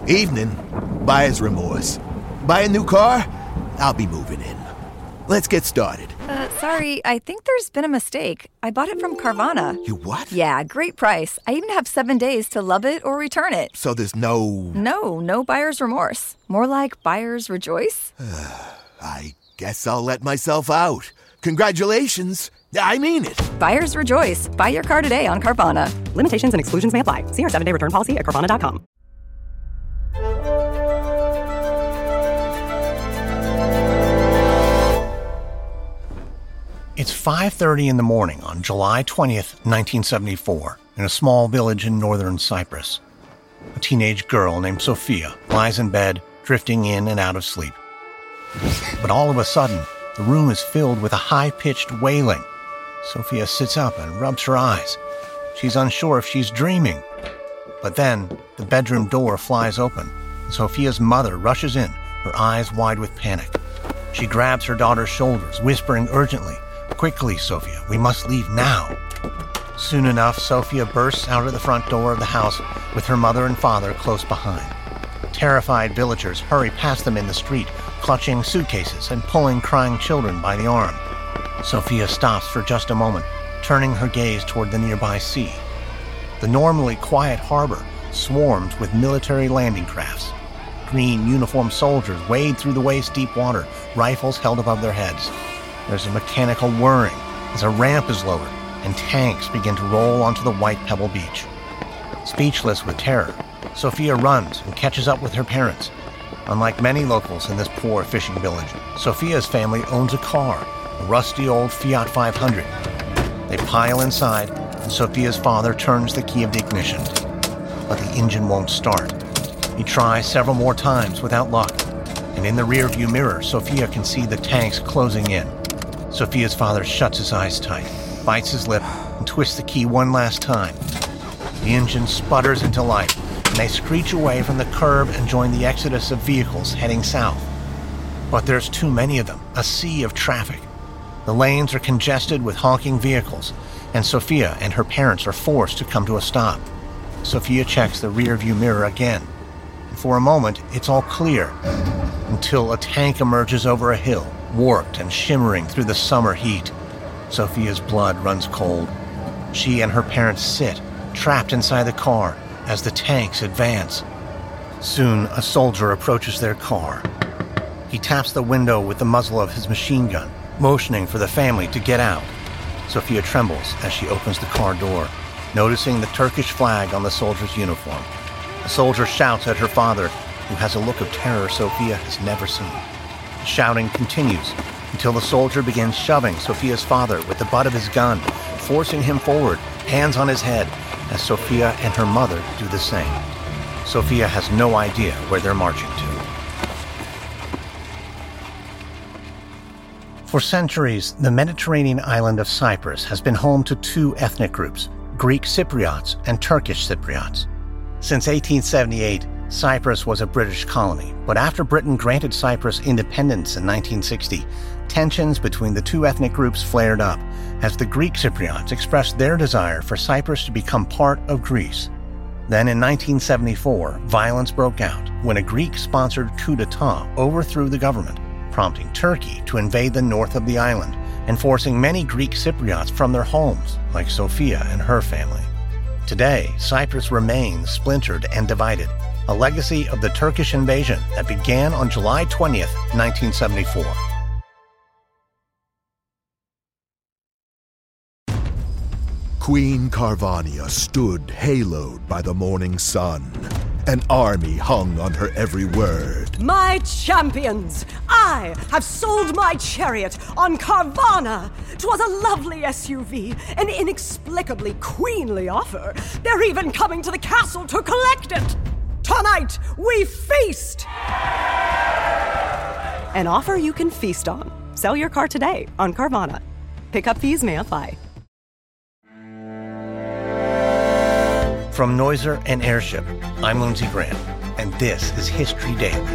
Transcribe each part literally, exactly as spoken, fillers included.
Evening. Buyer's remorse. Buy a new car? I'll be moving in. Let's get started. Uh, sorry, I think there's been a mistake. I bought it from Carvana. You what? Yeah, great price. I even have seven days to love it or return it. So there's no... No, no buyer's remorse. More like buyer's rejoice. I guess I'll let myself out. Congratulations. I mean it. Buyer's rejoice. Buy your car today on Carvana. Limitations and exclusions may apply. See our seven-day return policy at Carvana dot com. It's five thirty in the morning on July twentieth, nineteen seventy-four, in a small village in northern Cyprus. A teenage girl named Sophia lies in bed, drifting in and out of sleep. But all of a sudden, the room is filled with a high-pitched wailing. Sophia sits up and rubs her eyes. She's unsure if she's dreaming. But then, the bedroom door flies open, and Sophia's mother rushes in, her eyes wide with panic. She grabs her daughter's shoulders, whispering urgently, "Quickly, Sophia, we must leave now." Soon enough, Sophia bursts out of the front door of the house with her mother and father close behind. Terrified villagers hurry past them in the street, clutching suitcases and pulling crying children by the arm. Sophia stops for just a moment, turning her gaze toward the nearby sea. The normally quiet harbor swarms with military landing crafts. Green uniformed soldiers wade through the waist-deep water, rifles held above their heads. There's a mechanical whirring as a ramp is lowered and tanks begin to roll onto the white pebble beach. Speechless with terror, Sophia runs and catches up with her parents. Unlike many locals in this poor fishing village, Sophia's family owns a car, a rusty old Fiat five hundred. They pile inside, and Sophia's father turns the key of the ignition. But the engine won't start. He tries several more times without luck, and in the rearview mirror, Sophia can see the tanks closing in. Sophia's father shuts his eyes tight, bites his lip, and twists the key one last time. The engine sputters into life, and they screech away from the curb and join the exodus of vehicles heading south. But there's too many of them, a sea of traffic. The lanes are congested with honking vehicles, and Sophia and her parents are forced to come to a stop. Sophia checks the rearview mirror again. And for a moment, it's all clear, until a tank emerges over a hill, warped and shimmering through the summer heat. Sophia's blood runs cold. She and her parents sit, trapped inside the car, as the tanks advance. Soon, a soldier approaches their car. He taps the window with the muzzle of his machine gun, motioning for the family to get out. Sophia trembles as she opens the car door, noticing the Turkish flag on the soldier's uniform. The soldier shouts at her father, who has a look of terror Sophia has never seen. The shouting continues until the soldier begins shoving Sophia's father with the butt of his gun, forcing him forward, hands on his head, as Sophia and her mother do the same. Sophia has no idea where they're marching to. For centuries, the Mediterranean island of Cyprus has been home to two ethnic groups, Greek Cypriots and Turkish Cypriots. Since eighteen seventy-eight, Cyprus was a British colony, but after Britain granted Cyprus independence in nineteen sixty, tensions between the two ethnic groups flared up as the Greek Cypriots expressed their desire for Cyprus to become part of Greece. Then in nineteen seventy-four, violence broke out when a Greek-sponsored coup d'etat overthrew the government, prompting Turkey to invade the north of the island and forcing many Greek Cypriots from their homes, like Sophia and her family. Today, Cyprus remains splintered and divided, a legacy of the Turkish invasion that began on July twentieth, nineteen seventy-four. Queen Carvania stood haloed by the morning sun. An army hung on her every word. My champions, I have sold my chariot on Carvana. 'Twas a lovely S U V, an inexplicably queenly offer. They're even coming to the castle to collect it. Tonight, we feast! An offer you can feast on. Sell your car today on Carvana. Pickup fees may apply. From Noiser and Airship, I'm Lindsey Graham, and this is History Daily.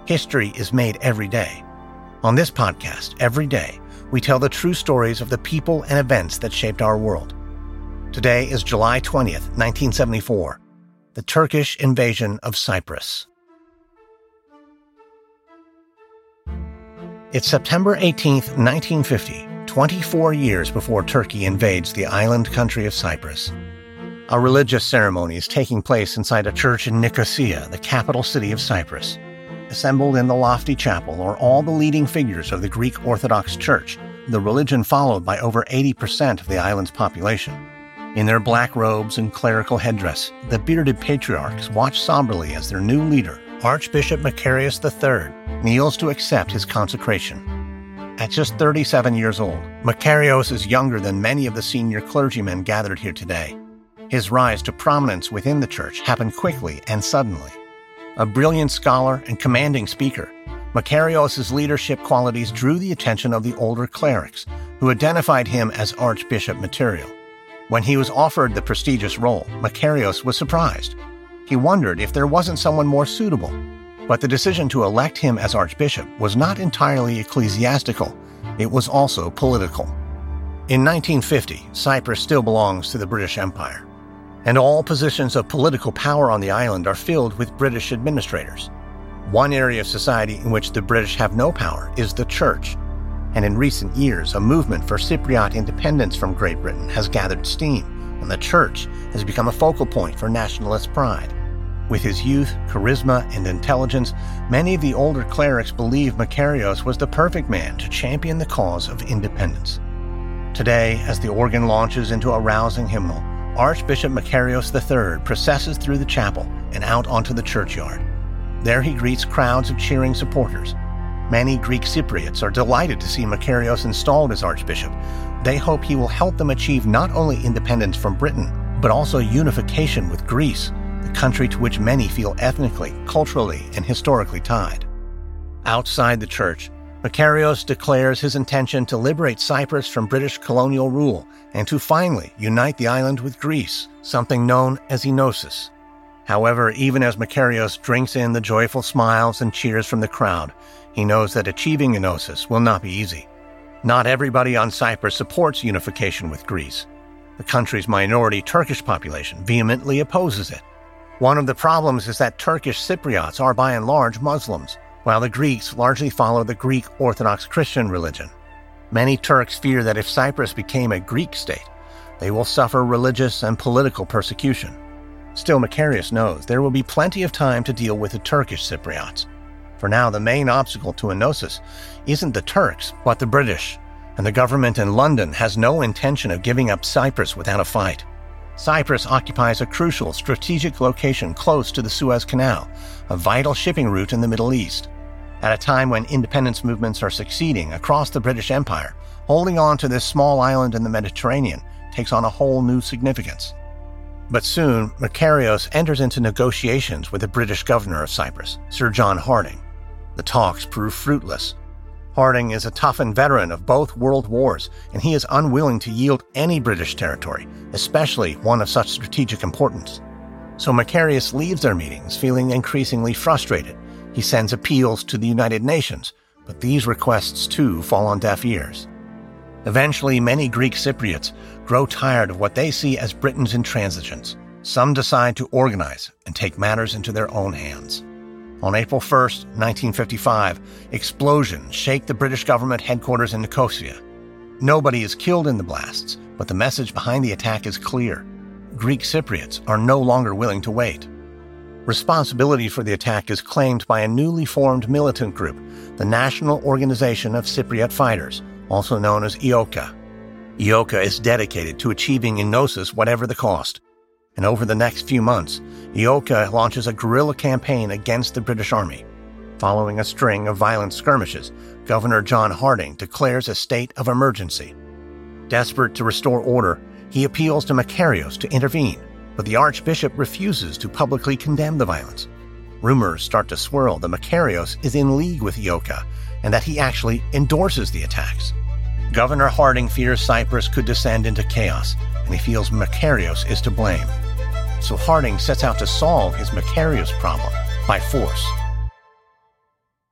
History is made every day. On this podcast, every day, we tell the true stories of the people and events that shaped our world. Today is July twentieth, nineteen seventy-four, the Turkish invasion of Cyprus. It's September eighteenth, nineteen fifty, twenty-four years before Turkey invades the island country of Cyprus. A religious ceremony is taking place inside a church in Nicosia, the capital city of Cyprus. Assembled in the lofty chapel are all the leading figures of the Greek Orthodox Church, the religion followed by over eighty percent of the island's population. In their black robes and clerical headdress, the bearded patriarchs watch somberly as their new leader, Archbishop Macarius the third, kneels to accept his consecration. At just thirty-seven years old, Macarius is younger than many of the senior clergymen gathered here today. His rise to prominence within the church happened quickly and suddenly. A brilliant scholar and commanding speaker, Macarius' leadership qualities drew the attention of the older clerics, who identified him as archbishop material. When he was offered the prestigious role, Macarius was surprised. He wondered if there wasn't someone more suitable. But the decision to elect him as archbishop was not entirely ecclesiastical, it was also political. In nineteen fifty, Cyprus still belongs to the British Empire, and all positions of political power on the island are filled with British administrators. One area of society in which the British have no power is the church, and in recent years a movement for Cypriot independence from Great Britain has gathered steam, and the church has become a focal point for nationalist pride. With his youth, charisma, and intelligence, many of the older clerics believe Macarius was the perfect man to champion the cause of independence. Today, as the organ launches into a rousing hymnal, Archbishop Macarius the third processes through the chapel and out onto the churchyard. There he greets crowds of cheering supporters. Many Greek Cypriots are delighted to see Macarius installed as archbishop. They hope he will help them achieve not only independence from Britain, but also unification with Greece, the country to which many feel ethnically, culturally, and historically tied. Outside the church, Macarius declares his intention to liberate Cyprus from British colonial rule and to finally unite the island with Greece, something known as enosis. However, even as Macarius drinks in the joyful smiles and cheers from the crowd, he knows that achieving enosis will not be easy. Not everybody on Cyprus supports unification with Greece. The country's minority Turkish population vehemently opposes it. One of the problems is that Turkish Cypriots are by and large Muslims, while the Greeks largely follow the Greek Orthodox Christian religion. Many Turks fear that if Cyprus became a Greek state, they will suffer religious and political persecution. Still, Macarius knows there will be plenty of time to deal with the Turkish Cypriots. For now, the main obstacle to enosis isn't the Turks, but the British, and the government in London has no intention of giving up Cyprus without a fight. Cyprus occupies a crucial strategic location close to the Suez Canal, a vital shipping route in the Middle East. At a time when independence movements are succeeding across the British Empire, holding on to this small island in the Mediterranean takes on a whole new significance. But soon, Macarius enters into negotiations with the British governor of Cyprus, Sir John Harding. The talks prove fruitless. Harding is a toughened veteran of both world wars, and he is unwilling to yield any British territory, especially one of such strategic importance. So Macarius leaves their meetings feeling increasingly frustrated. He sends appeals to the United Nations, but these requests too fall on deaf ears. Eventually, many Greek Cypriots grow tired of what they see as Britain's intransigence. Some decide to organize and take matters into their own hands. On April first, nineteen fifty-five, explosions shake the British government headquarters in Nicosia. Nobody is killed in the blasts, but the message behind the attack is clear. Greek Cypriots are no longer willing to wait. Responsibility for the attack is claimed by a newly formed militant group, the National Organization of Cypriot Fighters, also known as E O C A. E O C A is dedicated to achieving enosis whatever the cost. And over the next few months, E O C A launches a guerrilla campaign against the British Army. Following a string of violent skirmishes, Governor John Harding declares a state of emergency. Desperate to restore order, he appeals to Macarius to intervene, but the Archbishop refuses to publicly condemn the violence. Rumors start to swirl that Macarius is in league with E O C A and that he actually endorses the attacks. Governor Harding fears Cyprus could descend into chaos, and he feels Macarius is to blame. So Harding sets out to solve his Macarius problem by force.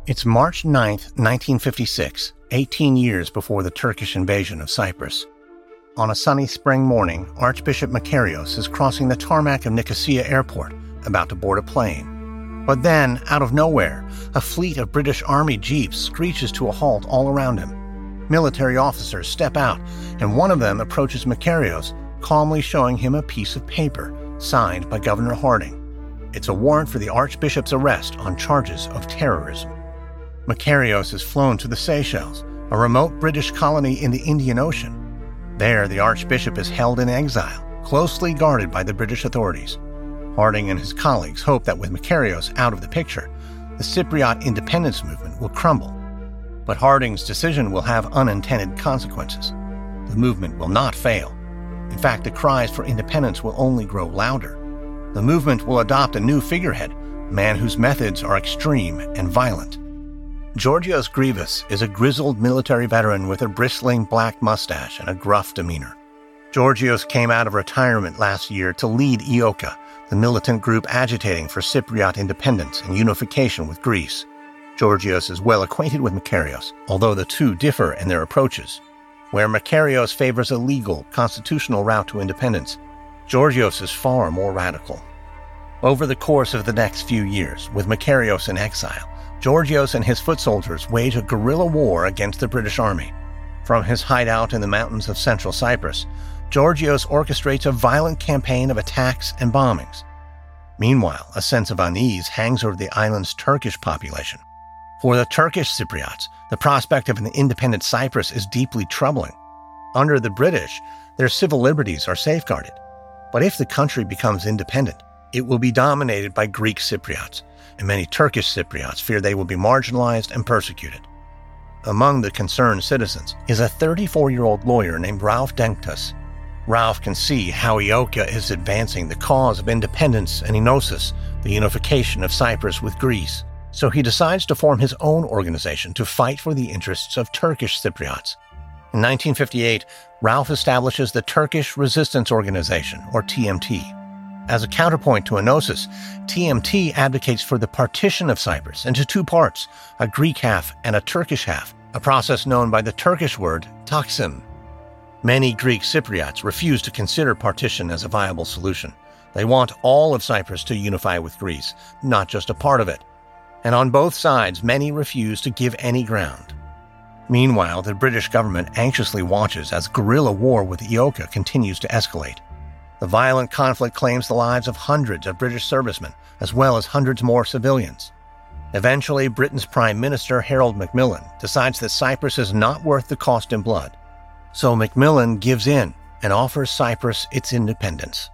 It's March ninth, nineteen fifty-six, eighteen years before the Turkish invasion of Cyprus. On a sunny spring morning, Archbishop Makarios is crossing the tarmac of Nicosia Airport, about to board a plane. But then, out of nowhere, a fleet of British Army jeeps screeches to a halt all around him. Military officers step out, and one of them approaches Makarios, calmly showing him a piece of paper signed by Governor Harding. It's a warrant for the Archbishop's arrest on charges of terrorism. Makarios is flown to the Seychelles, a remote British colony in the Indian Ocean. There, the Archbishop is held in exile, closely guarded by the British authorities. Harding and his colleagues hope that with Makarios out of the picture, the Cypriot independence movement will crumble. But Harding's decision will have unintended consequences. The movement will not fail. In fact, the cries for independence will only grow louder. The movement will adopt a new figurehead, a man whose methods are extreme and violent. Georgios Grivas is a grizzled military veteran with a bristling black mustache and a gruff demeanor. Georgios came out of retirement last year to lead I O C A, the militant group agitating for Cypriot independence and unification with Greece. Georgios is well acquainted with Makarios, although the two differ in their approaches. Where Makarios favors a legal, constitutional route to independence, Georgios is far more radical. Over the course of the next few years, with Makarios in exile, Georgios and his foot soldiers wage a guerrilla war against the British Army. From his hideout in the mountains of central Cyprus, Georgios orchestrates a violent campaign of attacks and bombings. Meanwhile, a sense of unease hangs over the island's Turkish population. For the Turkish Cypriots, the prospect of an independent Cyprus is deeply troubling. Under the British, their civil liberties are safeguarded. But if the country becomes independent, it will be dominated by Greek Cypriots, and many Turkish Cypriots fear they will be marginalized and persecuted. Among the concerned citizens is a thirty-four-year-old lawyer named Ralph Denktas. Ralph can see how I O C A is advancing the cause of independence and enosis, the unification of Cyprus with Greece. So he decides to form his own organization to fight for the interests of Turkish Cypriots. In nineteen fifty-eight, Ralph establishes the Turkish Resistance Organization, or T M T. As a counterpoint to enosis, T M T advocates for the partition of Cyprus into two parts, a Greek half and a Turkish half, a process known by the Turkish word taksim. Many Greek Cypriots refuse to consider partition as a viable solution. They want all of Cyprus to unify with Greece, not just a part of it. And on both sides, many refuse to give any ground. Meanwhile, the British government anxiously watches as guerrilla war with I O C A continues to escalate. The violent conflict claims the lives of hundreds of British servicemen, as well as hundreds more civilians. Eventually, Britain's Prime Minister Harold Macmillan decides that Cyprus is not worth the cost in blood. So Macmillan gives in and offers Cyprus its independence.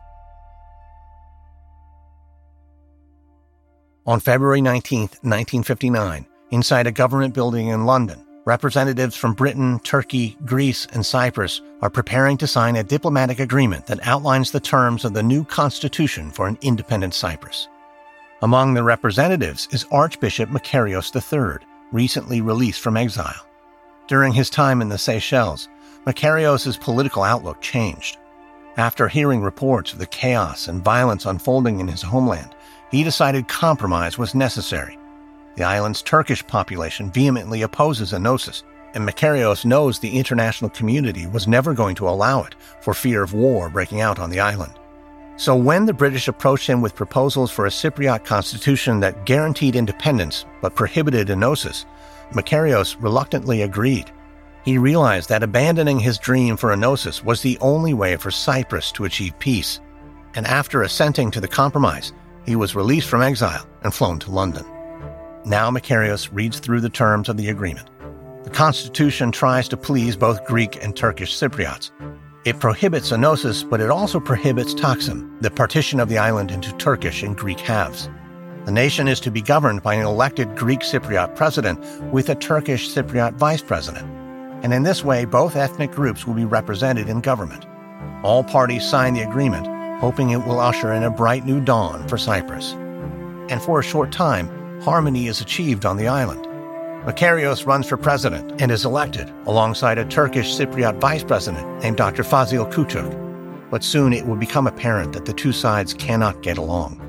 On February nineteenth, nineteen fifty-nine, inside a government building in London, representatives from Britain, Turkey, Greece, and Cyprus are preparing to sign a diplomatic agreement that outlines the terms of the new constitution for an independent Cyprus. Among the representatives is Archbishop Makarios the third, recently released from exile. During his time in the Seychelles, Makarios' political outlook changed. After hearing reports of the chaos and violence unfolding in his homeland, he decided compromise was necessary. The island's Turkish population vehemently opposes enosis, and Makarios knows the international community was never going to allow it for fear of war breaking out on the island. So when the British approached him with proposals for a Cypriot constitution that guaranteed independence but prohibited enosis, Makarios reluctantly agreed. He realized that abandoning his dream for enosis was the only way for Cyprus to achieve peace, and after assenting to the compromise, he was released from exile and flown to London. Now Makarios reads through the terms of the agreement. The Constitution tries to please both Greek and Turkish Cypriots. It prohibits enosis, but it also prohibits taksim, the partition of the island into Turkish and Greek halves. The nation is to be governed by an elected Greek Cypriot president with a Turkish Cypriot vice president. And in this way, both ethnic groups will be represented in government. All parties sign the agreement, hoping it will usher in a bright new dawn for Cyprus. And for a short time, harmony is achieved on the island. Makarios runs for president and is elected alongside a Turkish Cypriot vice president named Doctor Fazil Küçük. But soon it will become apparent that the two sides cannot get along.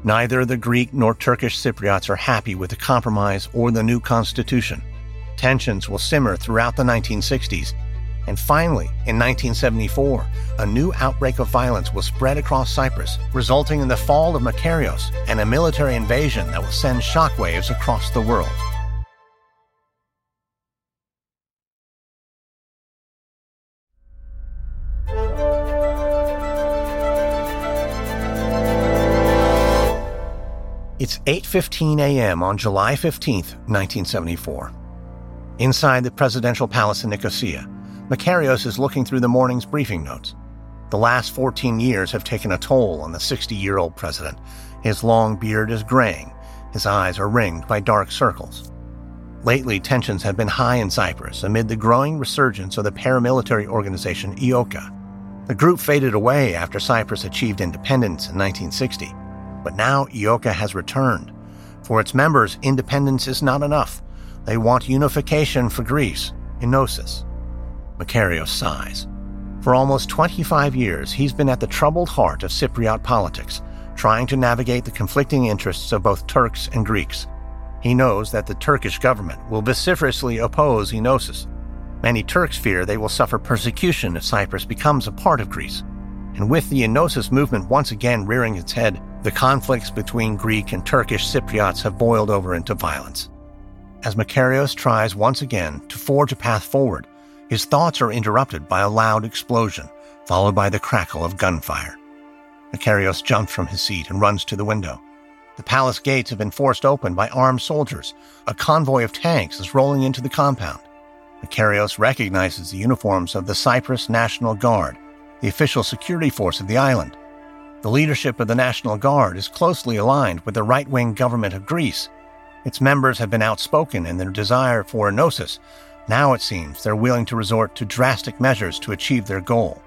Neither the Greek nor Turkish Cypriots are happy with the compromise or the new constitution. Tensions will simmer throughout the nineteen sixties, and finally, in nineteen seventy-four, a new outbreak of violence will spread across Cyprus, resulting in the fall of Makarios and a military invasion that will send shockwaves across the world. It's eight fifteen a.m. on July fifteenth, nineteen seventy-four. Inside the presidential palace in Nicosia, Makarios is looking through the morning's briefing notes. The last fourteen years have taken a toll on the sixty-year-old president. His long beard is graying. His eyes are ringed by dark circles. Lately, tensions have been high in Cyprus amid the growing resurgence of the paramilitary organization I O C A. The group faded away after Cyprus achieved independence in nineteen sixty. But now I O C A has returned. For its members, independence is not enough. They want unification for Greece, Enosis. Makarios sighs. For almost twenty-five years, he's been at the troubled heart of Cypriot politics, trying to navigate the conflicting interests of both Turks and Greeks. He knows that the Turkish government will vociferously oppose Enosis. Many Turks fear they will suffer persecution if Cyprus becomes a part of Greece. And with the Enosis movement once again rearing its head, the conflicts between Greek and Turkish Cypriots have boiled over into violence. As Makarios tries once again to forge a path forward, his thoughts are interrupted by a loud explosion, followed by the crackle of gunfire. Makarios jumps from his seat and runs to the window. The palace gates have been forced open by armed soldiers. A convoy of tanks is rolling into the compound. Makarios recognizes the uniforms of the Cyprus National Guard, the official security force of the island. The leadership of the National Guard is closely aligned with the right-wing government of Greece. Its members have been outspoken in their desire for Enosis. Now it seems they're willing to resort to drastic measures to achieve their goal.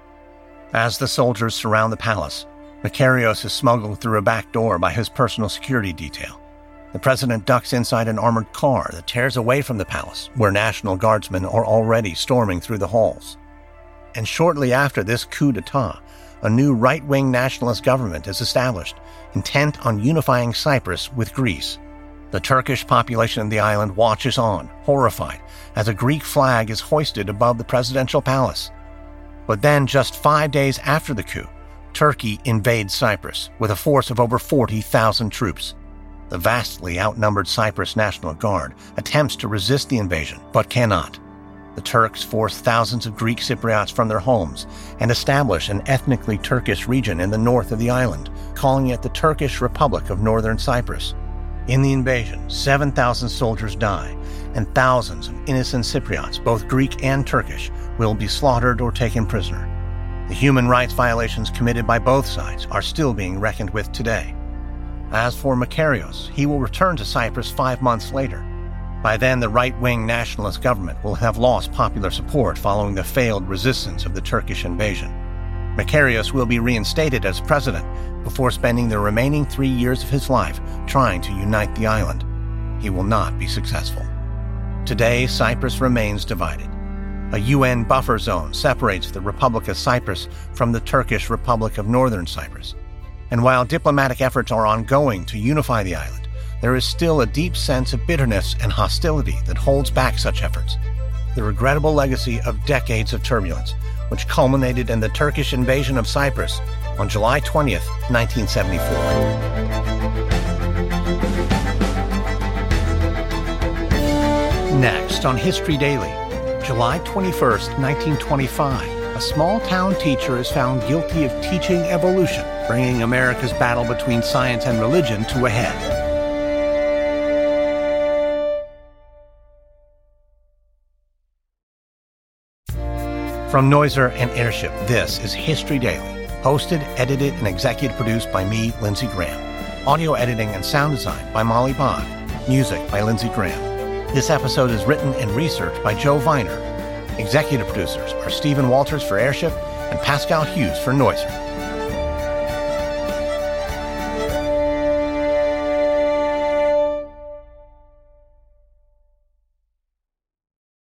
As the soldiers surround the palace, Makarios is smuggled through a back door by his personal security detail. The president ducks inside an armored car that tears away from the palace, where National Guardsmen are already storming through the halls. And shortly after this coup d'etat, a new right-wing nationalist government is established, intent on unifying Cyprus with Greece. The Turkish population of the island watches on, horrified, as a Greek flag is hoisted above the presidential palace. But then, just five days after the coup, Turkey invades Cyprus with a force of over forty thousand troops. The vastly outnumbered Cyprus National Guard attempts to resist the invasion, but cannot. The Turks force thousands of Greek Cypriots from their homes and establish an ethnically Turkish region in the north of the island, calling it the Turkish Republic of Northern Cyprus. In the invasion, seven thousand soldiers die, and thousands of innocent Cypriots, both Greek and Turkish, will be slaughtered or taken prisoner. The human rights violations committed by both sides are still being reckoned with today. As for Makarios, he will return to Cyprus five months later. By then, the right-wing nationalist government will have lost popular support following the failed resistance of the Turkish invasion. Makarios will be reinstated as president before spending the remaining three years of his life trying to unite the island. He will not be successful. Today, Cyprus remains divided. A U N buffer zone separates the Republic of Cyprus from the Turkish Republic of Northern Cyprus. And while diplomatic efforts are ongoing to unify the island, there is still a deep sense of bitterness and hostility that holds back such efforts. The regrettable legacy of decades of turbulence, which culminated in the Turkish invasion of Cyprus on July twentieth, nineteen seventy-four. Next on History Daily, July twenty-first, nineteen twenty-five, a small-town teacher is found guilty of teaching evolution, bringing America's battle between science and religion to a head. From Noiser and Airship, this is History Daily, hosted, edited, and executive produced by me, Lindsey Graham. Audio editing and sound design by Molly Bogg. Music by Lindsey Graham. This episode is written and researched by Joe Viner. Executive producers are Stephen Walters for Airship and Pascal Hughes for Noiser.